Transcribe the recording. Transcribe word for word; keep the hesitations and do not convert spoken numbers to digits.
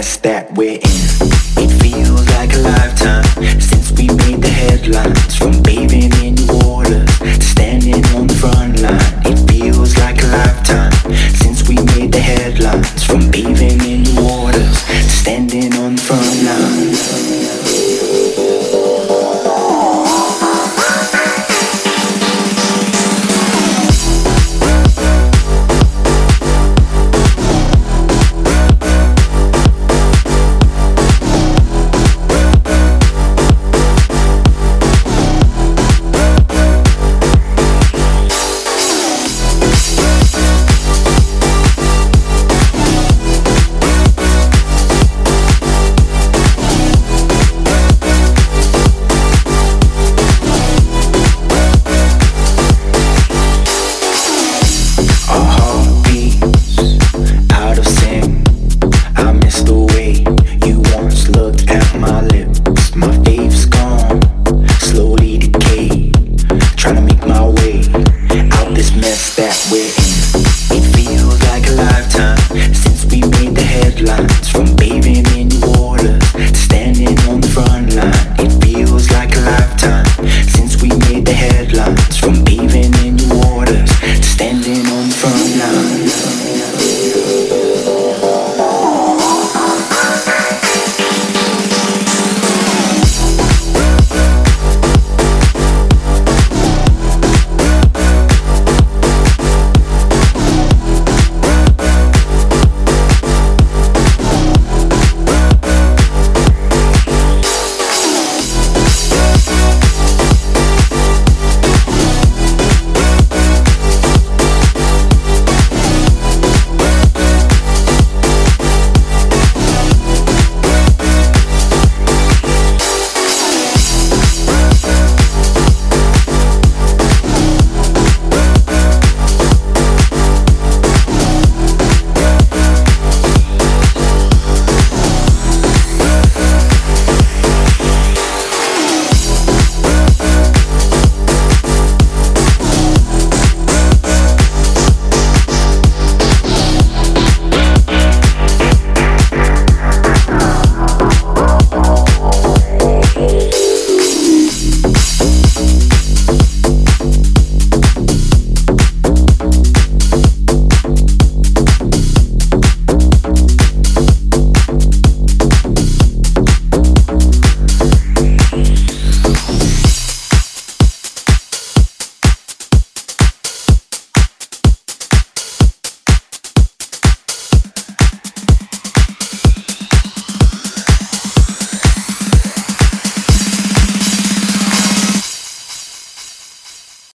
mess that we're in. It feels like a lifetime since we made the headlines. From bathing in waters to standing on the front line. It feels like a lifetime since we made the headlines. From bathing in waters to standing on the front line. That we're in. It feels like a lifetime since we made the headlines. From bathing in